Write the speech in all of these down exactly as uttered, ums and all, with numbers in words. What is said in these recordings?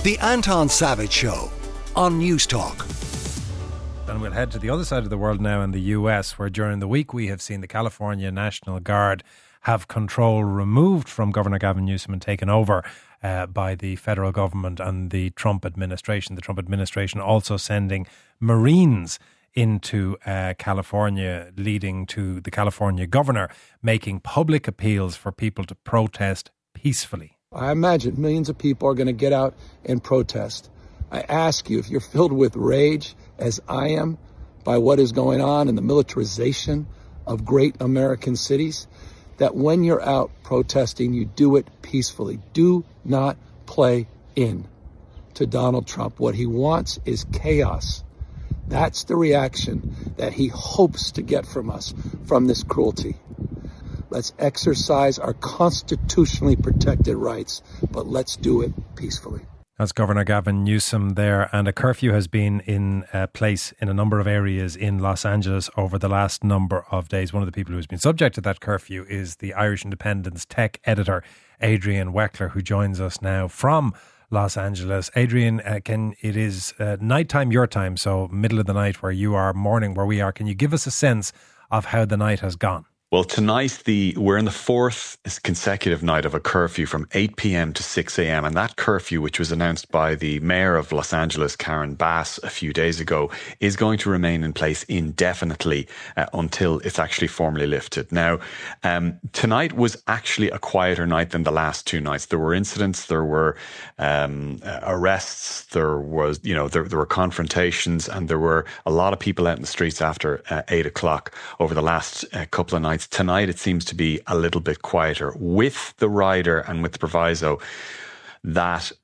The Anton Savage Show on News Talk. And we'll head to the other side of the world now in the U S, where during the week we have seen the California National Guard have control removed from Governor Gavin Newsom and taken over uh, by the federal government and the Trump administration. The Trump administration also sending Marines into uh, California, leading to the California governor making public appeals for people to protest peacefully. I imagine millions of people are going to get out and protest. I ask you, if you're filled with rage, as I am, by what is going on in the militarization of great American cities, that when you're out protesting, you do it peacefully. Do not play in to Donald Trump. What he wants is chaos. That's the reaction that he hopes to get from us, from this cruelty. Let's exercise our constitutionally protected rights, but let's do it peacefully. That's Governor Gavin Newsom there, and a curfew has been in uh, place in a number of areas in Los Angeles over the last number of days. One of the people who has been subject to that curfew is the Irish Independent's tech editor, Adrian Weckler, who joins us now from Los Angeles. Adrian, uh, can it is uh, nighttime your time, so middle of the night where you are, morning where we are. Can you give us a sense of how the night has gone? Well, tonight the we're in the fourth consecutive night of a curfew from eight p.m. to six a.m. And that curfew, which was announced by the mayor of Los Angeles, Karen Bass, a few days ago, is going to remain in place indefinitely uh, until it's actually formally lifted. Now, um, tonight was actually a quieter night than the last two nights. There were incidents, there were um, uh, arrests, there was, you know, there, there were confrontations, and there were a lot of people out in the streets after uh, eight o'clock over the last uh, couple of nights. Tonight, it seems to be a little bit quieter, with the rider and with the proviso that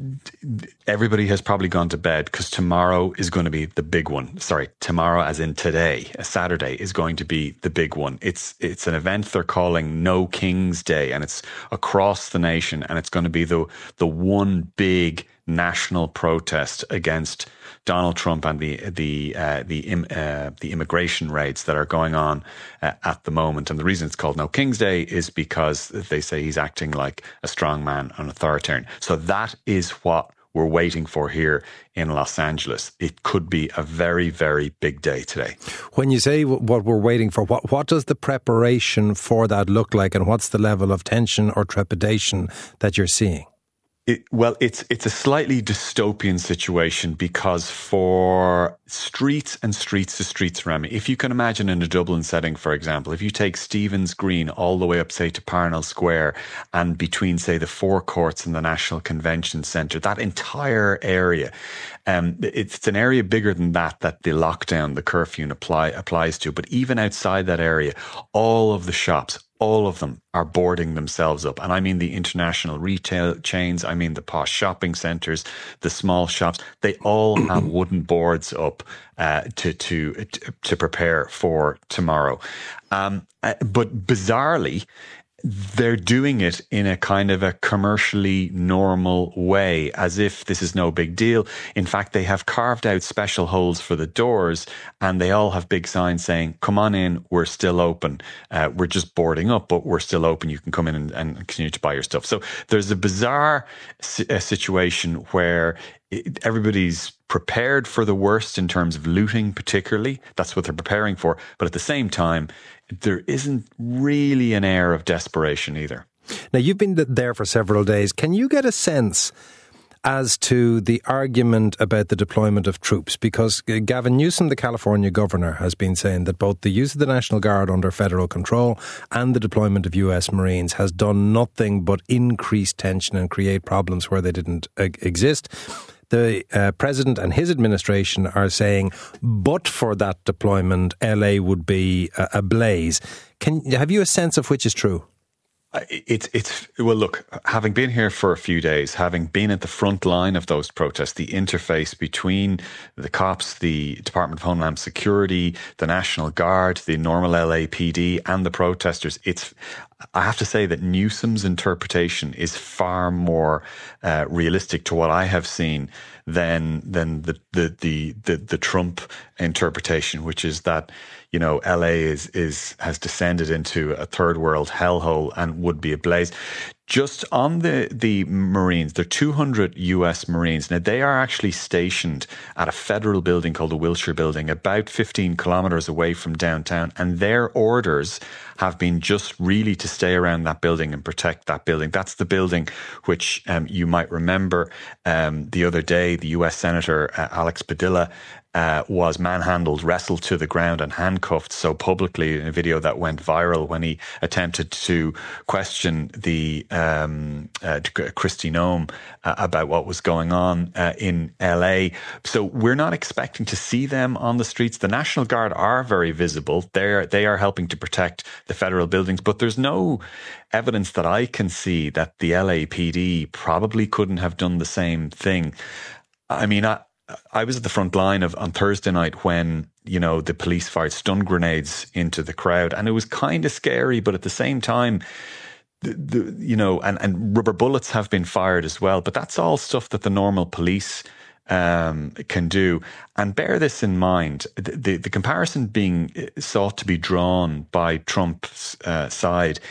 everybody has probably gone to bed, because tomorrow is going to be the big one. Sorry, tomorrow as in today, a Saturday, is going to be the big one. It's it's an event they're calling No King's Day, and it's across the nation, and it's going to be the the one big national protest against Donald Trump and the the uh, the uh, the immigration raids that are going on uh, at the moment. And the reason it's called No King's Day is because they say he's acting like a strong man, an authoritarian. So that is what we're waiting for here in Los Angeles. It could be a very, very big day today. When you say what we're waiting for, what what does the preparation for that look like, and what's the level of tension or trepidation that you're seeing? It, well, it's it's a slightly dystopian situation, because for streets and streets to streets around me, if you can imagine in a Dublin setting, for example, if you take Stephen's Green all the way up, say, to Parnell Square, and between, say, the Four Courts and the National Convention Centre, that entire area, um, it's an area bigger than that that the lockdown, the curfew apply, applies to. But even outside that area, all of the shops, all of them are boarding themselves up. And I mean the international retail chains, I mean the posh shopping centres, the small shops, they all have wooden boards up uh, to, to, to prepare for tomorrow. Um, uh, but bizarrely, they're doing it in a kind of a commercially normal way, as if this is no big deal. In fact, they have carved out special holes for the doors, and they all have big signs saying, come on in, we're still open. Uh, we're just boarding up, but we're still open. You can come in and, and continue to buy your stuff. So there's a bizarre si- situation where it, everybody's prepared for the worst in terms of looting, particularly. That's what they're preparing for. But at the same time, there isn't really an air of desperation either. Now, you've been there for several days. Can you get a sense as to the argument about the deployment of troops? Because Gavin Newsom, the California governor, has been saying that both the use of the National Guard under federal control and the deployment of U S Marines has done nothing but increase tension and create problems where they didn't uh, exist. The uh, president and his administration are saying, but for that deployment, L A would be uh, ablaze. Can have you a sense of which is true? It's, it's, well, look, having been here for a few days, having been at the front line of those protests, the interface between the cops, the Department of Homeland Security, the National Guard, the normal L A P D and the protesters, it's, I have to say that Newsom's interpretation is far more uh, realistic to what I have seen than than the the, the the the Trump interpretation, which is that, you know, L A is is has descended into a third world hellhole and would be ablaze. Just on the, the Marines, there are two hundred U S Marines. Now, they are actually stationed at a federal building called the Wilshire Building, about fifteen kilometres away from downtown. And their orders have been just really to stay around that building and protect that building. That's the building which um, you might remember um, the other day, the U S Senator uh, Alex Padilla Uh, was manhandled, wrestled to the ground and handcuffed so publicly in a video that went viral when he attempted to question the um, uh, Kristi Noem uh, about what was going on uh, in L A. So we're not expecting to see them on the streets. The National Guard are very visible. They're, they are helping to protect the federal buildings, but there's no evidence that I can see that the L A P D probably couldn't have done the same thing. I mean, I, I was at the front line of on Thursday night when, you know, the police fired stun grenades into the crowd, and it was kind of scary, but at the same time, the, the, you know, and, and rubber bullets have been fired as well. But that's all stuff that the normal police um, can do. And bear this in mind, the, the, the comparison being sought to be drawn by Trump's uh, side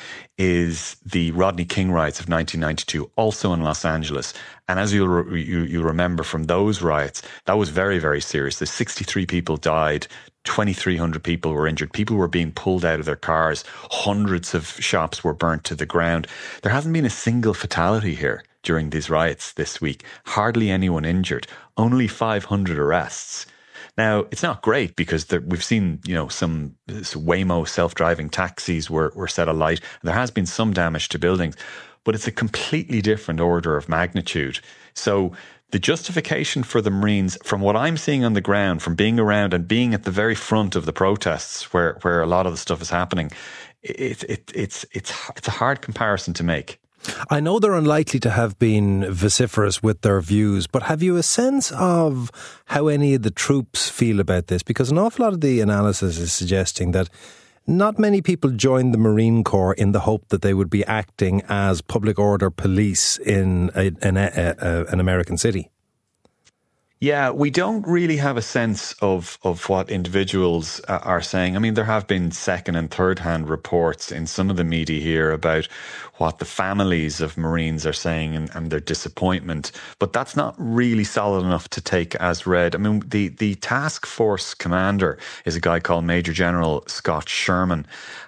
is the Rodney King riots of nineteen ninety-two, also in Los Angeles. And as you'll, re- you, you remember from those riots, that was very, very serious. The sixty-three people died, twenty-three hundred people were injured. People were being pulled out of their cars. Hundreds of shops were burnt to the ground. There hasn't been a single fatality here during these riots this week. Hardly anyone injured. Only five hundred arrests. Now, it's not great because there, we've seen, you know, some, some Waymo self-driving taxis were, were set alight. There has been some damage to buildings, but it's a completely different order of magnitude. So the justification for the Marines, from what I'm seeing on the ground, from being around and being at the very front of the protests where, where a lot of the stuff is happening, it, it, it's, it's, it's a hard comparison to make. I know they're unlikely to have been vociferous with their views, but have you a sense of how any of the troops feel about this? Because an awful lot of the analysis is suggesting that not many people joined the Marine Corps in the hope that they would be acting as public order police in a, an, a, a, an American city. Yeah, we don't really have a sense of, of what individuals uh, are saying. I mean, there have been second and third hand reports in some of the media here about what the families of Marines are saying and, and their disappointment, but that's not really solid enough to take as read. I mean, the, the task force commander is a guy called Major General Scott Sherman.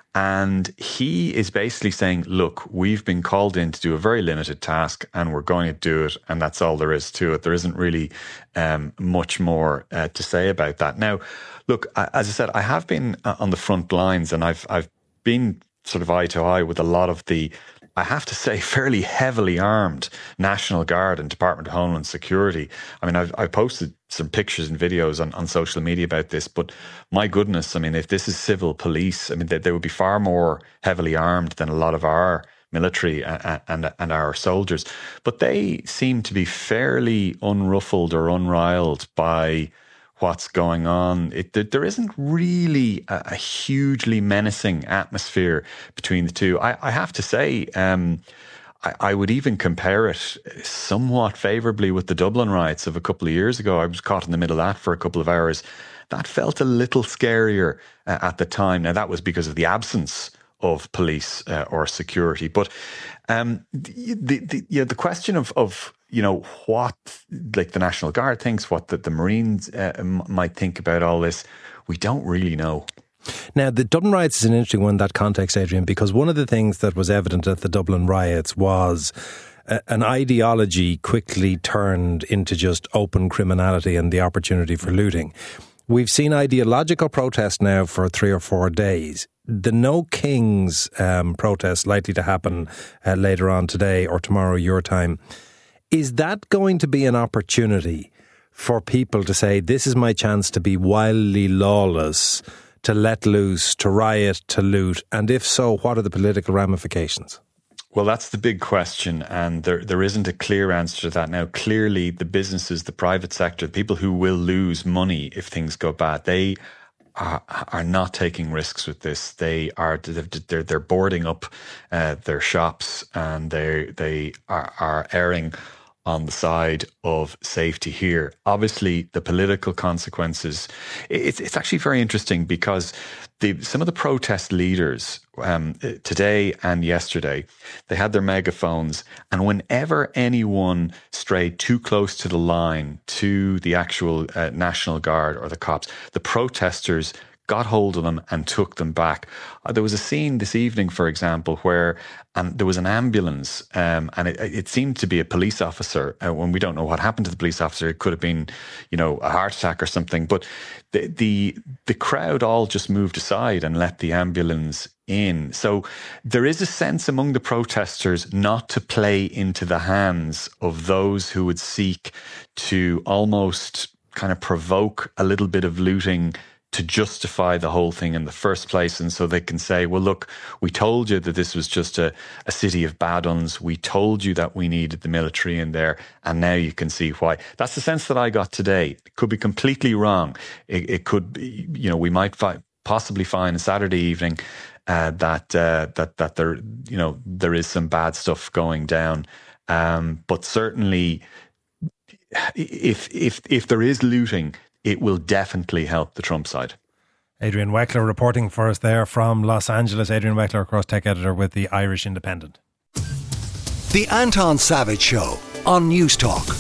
And he is basically saying, look, we've been called in to do a very limited task and we're going to do it. And that's all there is to it. There isn't really um, much more uh, to say about that. Now, look, as I said, I have been on the front lines and I've, I've been sort of eye to eye with a lot of the, I have to say, fairly heavily armed National Guard and Department of Homeland Security. I mean, I've, I've posted some pictures and videos on, on social media about this, but my goodness, I mean, if this is civil police, I mean, they, they would be far more heavily armed than a lot of our military and, and, and our soldiers. But they seem to be fairly unruffled or unriled by what's going on. It, there isn't really a, a hugely menacing atmosphere between the two. I, I have to say, um, I, I would even compare it somewhat favourably with the Dublin riots of a couple of years ago. I was caught in the middle of that for a couple of hours. That felt a little scarier uh, at the time. Now, that was because of the absence of police uh, or security. But um, the, the, the, yeah, the question of, of you know, what like the National Guard thinks, what the, the Marines uh, m- might think about all this, we don't really know. Now, the Dublin riots is an interesting one in that context, Adrian, because one of the things that was evident at the Dublin riots was a, an ideology quickly turned into just open criminality and the opportunity for looting. We've seen ideological protest now for three or four days. The No Kings um, protest likely to happen uh, later on today or tomorrow, your time. Is that going to be an opportunity for people to say, this is my chance to be wildly lawless, to let loose, to riot, to loot? And if so, what are the political ramifications? Well, that's the big question, and there there isn't a clear answer to that. Now, clearly, the businesses, the private sector, the people who will lose money if things go bad, they are, are not taking risks with this. They are they're they're boarding up uh, their shops, and they they are, are airing on the side of safety here. Obviously, the political consequences, it's, it's actually very interesting because the, some of the protest leaders um, today and yesterday, they had their megaphones, and whenever anyone strayed too close to the line, to the actual uh, National Guard or the cops, the protesters got hold of them and took them back. Uh, there was a scene this evening, for example, where um, there was an ambulance um, and it, it seemed to be a police officer. Uh, when we don't know what happened to the police officer, it could have been, you know, a heart attack or something. But the the, the crowd all just moved aside and let the ambulance in. So there is a sense among the protesters not to play into the hands of those who would seek to almost kind of provoke a little bit of looting to justify the whole thing in the first place. And so they can say, well, look, we told you that this was just a, a city of bad uns. We told you that we needed the military in there. And now you can see why. That's the sense that I got today. It could be completely wrong. It, it could be, you know, we might fi- possibly find a Saturday evening uh, that, uh, that, that there, you know, there is some bad stuff going down. Um, but certainly if, if, if there is looting, it will definitely help the Trump side. Adrian Weckler reporting for us there from Los Angeles. Adrian Weckler, Cross Tech editor with the Irish Independent. The Anton Savage Show on News Talk.